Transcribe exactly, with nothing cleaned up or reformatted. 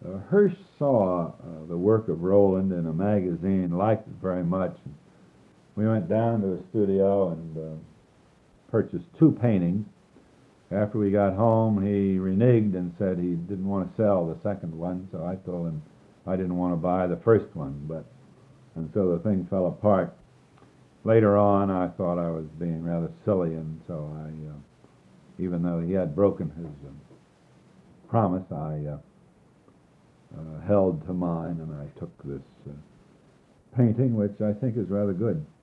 uh, Hirsch saw uh, the work of Roland in a magazine, liked it very much. We went down to the studio and uh, purchased two paintings. After we got home, he reneged and said he didn't want to sell the second one, so I told him I didn't want to buy the first one, but and so the thing fell apart. Later on, I thought I was being rather silly, and so I, uh, even though he had broken his uh, promise, I uh, uh, held to mine, and I took this uh, painting, which I think is rather good.